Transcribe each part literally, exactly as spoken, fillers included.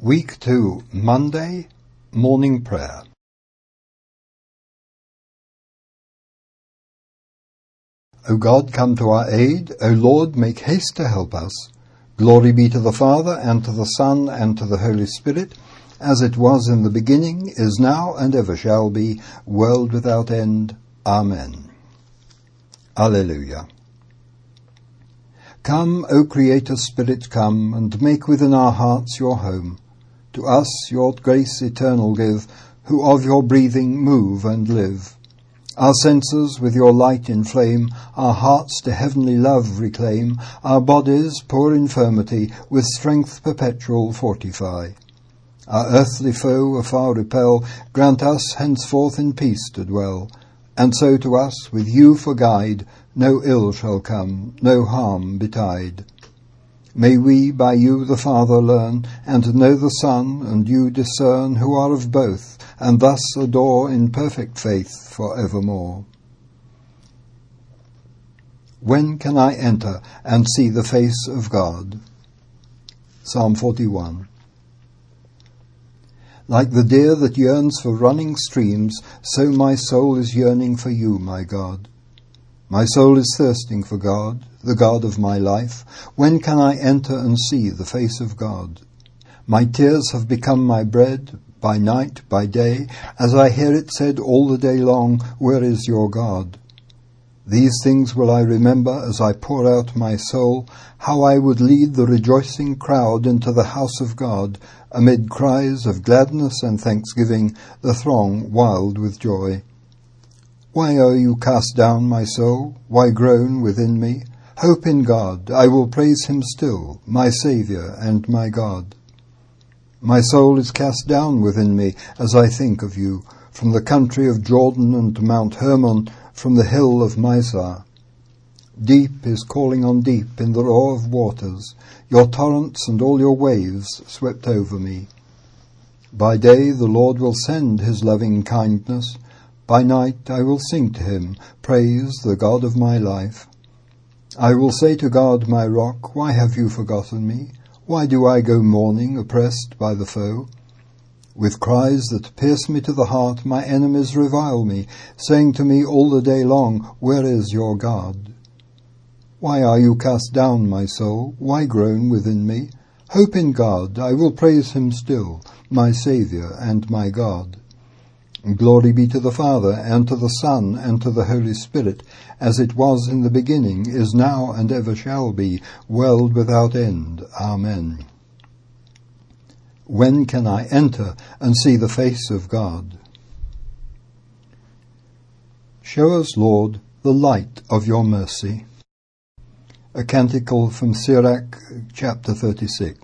Week two, Monday, Morning Prayer. O God, come to our aid. O Lord, make haste to help us. Glory be to the Father, and to the Son, and to the Holy Spirit, as it was in the beginning, is now, and ever shall be, world without end. Amen. Alleluia. Come, O Creator Spirit, come, and make within our hearts your home. To us your grace eternal give, who of your breathing move and live. Our senses with your light inflame, our hearts to heavenly love reclaim, our bodies, poor infirmity, with strength perpetual fortify. Our earthly foe afar repel, grant us henceforth in peace to dwell. And so to us, with you for guide, no ill shall come, no harm betide. May we by you the Father learn, and know the Son, and you discern who are of both, and thus adore in perfect faith for evermore. When can I enter and see the face of God? Psalm forty-one. Like the deer that yearns for running streams, so my soul is yearning for you, my God. My soul is thirsting for God, the God of my life. When can I enter and see the face of God? My tears have become my bread, by night, by day, as I hear it said all the day long, where is your God? These things will I remember as I pour out my soul, how I would lead the rejoicing crowd into the house of God, amid cries of gladness and thanksgiving, the throng wild with joy. Why are you cast down, my soul? Why groan within me? Hope in God. I will praise him still, my Saviour and my God. My soul is cast down within me as I think of you, from the country of Jordan and Mount Hermon, from the hill of Mizar. Deep is calling on deep in the roar of waters. Your torrents and all your waves swept over me. By day the Lord will send his loving kindness. By night I will sing to him, praise the God of my life. I will say to God, my rock, why have you forgotten me? Why do I go mourning, oppressed by the foe? With cries that pierce me to the heart, my enemies revile me, saying to me all the day long, where is your God? Why are you cast down, my soul? Why groan within me? Hope in God. I will praise him still, my Saviour and my God. Glory be to the Father, and to the Son, and to the Holy Spirit, as it was in the beginning, is now, and ever shall be, world without end. Amen. When can I enter and see the face of God? Show us, Lord, the light of your mercy. A canticle from Sirach, chapter thirty-six.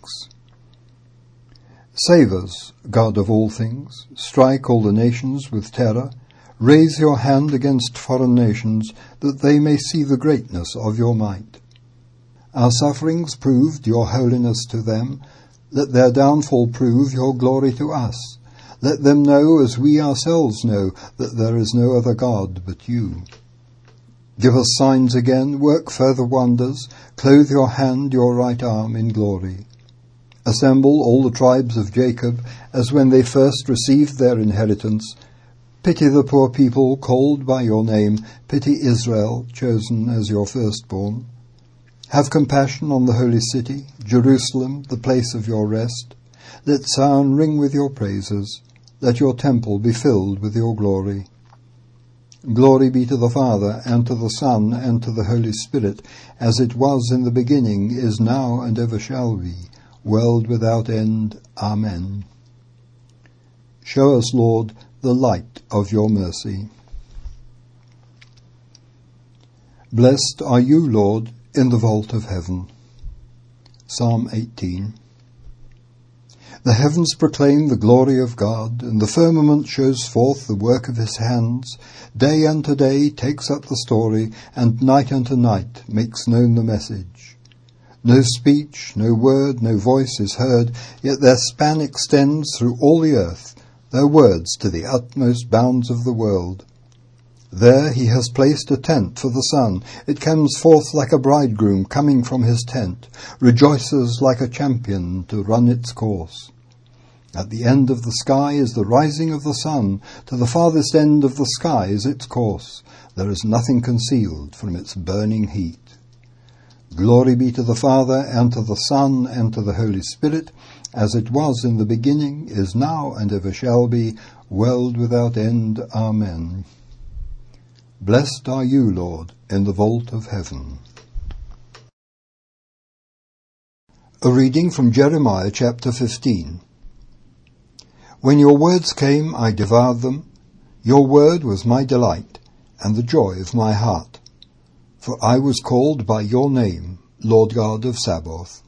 Save us, God of all things, strike all the nations with terror, raise your hand against foreign nations, that they may see the greatness of your might. Our sufferings proved your holiness to them, let their downfall prove your glory to us. Let them know, as we ourselves know, that there is no other God but you. Give us signs again, work further wonders, clothe your hand, your right arm in glory. Assemble all the tribes of Jacob, as when they first received their inheritance. Pity the poor people called by your name, pity Israel, chosen as your firstborn. Have compassion on the holy city, Jerusalem, the place of your rest. Let Zion ring with your praises, let your temple be filled with your glory. Glory be to the Father, and to the Son, and to the Holy Spirit, as it was in the beginning, is now, and ever shall be, world without end. Amen. Show us, Lord, the light of your mercy. Blessed are you, Lord, in the vault of heaven. Psalm eighteen. The heavens proclaim the glory of God, and the firmament shows forth the work of his hands. Day unto day takes up the story, and night unto night makes known the message. No speech, no word, no voice is heard, yet their span extends through all the earth, their words to the utmost bounds of the world. There he has placed a tent for the sun. It comes forth like a bridegroom coming from his tent, rejoices like a champion to run its course. At the end of the sky is the rising of the sun. To the farthest end of the sky is its course. There is nothing concealed from its burning heat. Glory be to the Father, and to the Son, and to the Holy Spirit, as it was in the beginning, is now, and ever shall be, world without end. Amen. Blessed are you, Lord, in the vault of heaven. A reading from Jeremiah chapter fifteen. When your words came, I devoured them. Your word was my delight, and the joy of my heart. For I was called by your name, Lord God of Sabaoth.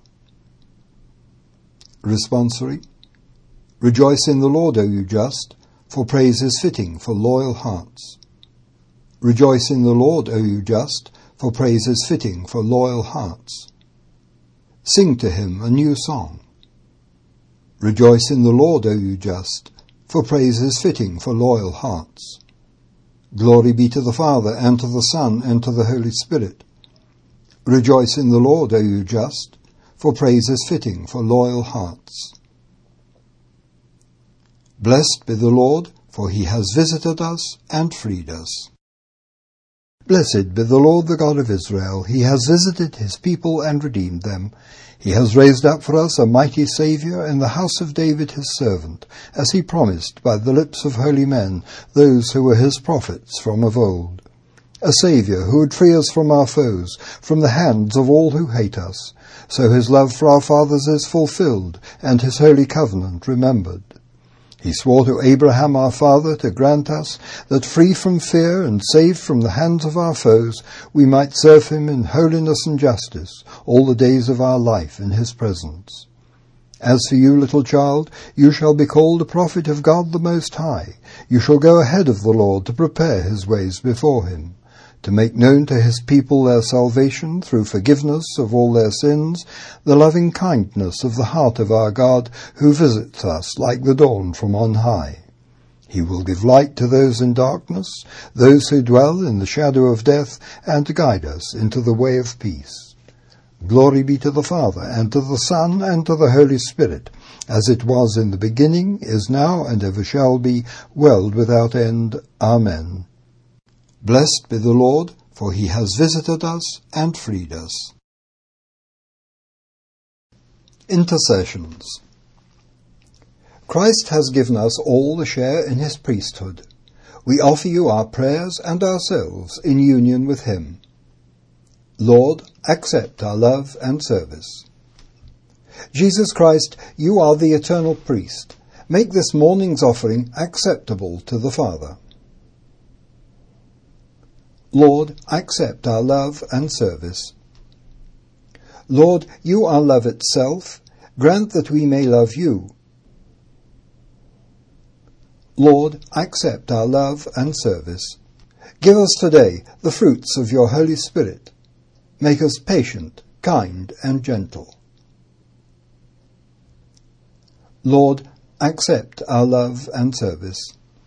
Responsory. Rejoice in the Lord, O you just, for praise is fitting for loyal hearts. Rejoice in the Lord, O you just, for praise is fitting for loyal hearts. Sing to him a new song. Rejoice in the Lord, O you just, for praise is fitting for loyal hearts. Glory be to the Father, and to the Son, and to the Holy Spirit. Rejoice in the Lord, O you just, for praise is fitting for loyal hearts. Blessed be the Lord, for he has visited us and freed us. Blessed be the Lord, the God of Israel. He has visited his people and redeemed them. He has raised up for us a mighty Saviour in the house of David his servant, as he promised by the lips of holy men, those who were his prophets from of old. A Saviour who would free us from our foes, from the hands of all who hate us. So his love for our fathers is fulfilled, and his holy covenant remembered. He swore to Abraham our father to grant us that, free from fear and saved from the hands of our foes, we might serve him in holiness and justice all the days of our life in his presence. As for you, little child, you shall be called a prophet of God the Most High. You shall go ahead of the Lord to prepare his ways before him, to make known to his people their salvation through forgiveness of all their sins, the loving kindness of the heart of our God, who visits us like the dawn from on high. He will give light to those in darkness, those who dwell in the shadow of death, and to guide us into the way of peace. Glory be to the Father, and to the Son, and to the Holy Spirit, as it was in the beginning, is now, and ever shall be, world without end. Amen. Blessed be the Lord, for he has visited us and freed us. Intercessions. Christ has given us all a share in his priesthood. We offer you our prayers and ourselves in union with him. Lord, accept our love and service. Jesus Christ, you are the eternal priest. Make this morning's offering acceptable to the Father. Lord, accept our love and service. Lord, you are love itself. Grant that we may love you. Lord, accept our love and service. Give us today the fruits of your Holy Spirit. Make us patient, kind, and gentle. Lord, accept our love and service.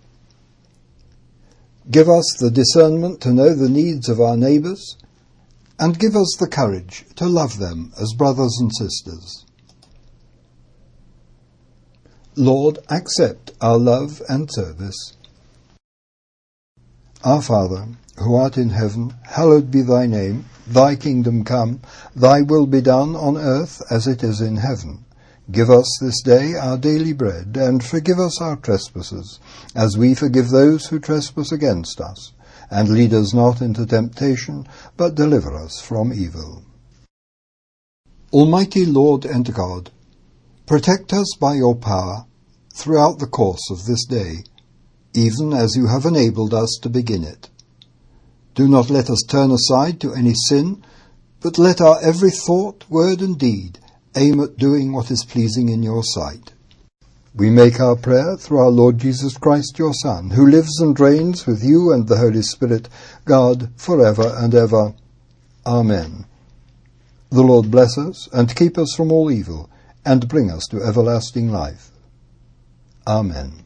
Give us the discernment to know the needs of our neighbours, and give us the courage to love them as brothers and sisters. Lord, accept our love and service. Our Father, who art in heaven, hallowed be thy name. Thy kingdom come, thy will be done on earth as it is in heaven. Give us this day our daily bread, and forgive us our trespasses, as we forgive those who trespass against us. And lead us not into temptation, but deliver us from evil. Almighty Lord and God, protect us by your power throughout the course of this day, even as you have enabled us to begin it. Do not let us turn aside to any sin, but let our every thought, word, and deed aim at doing what is pleasing in your sight. We make our prayer through our Lord Jesus Christ, your Son, who lives and reigns with you and the Holy Spirit, God, forever and ever. Amen. The Lord bless us and keep us from all evil, and bring us to everlasting life. Amen.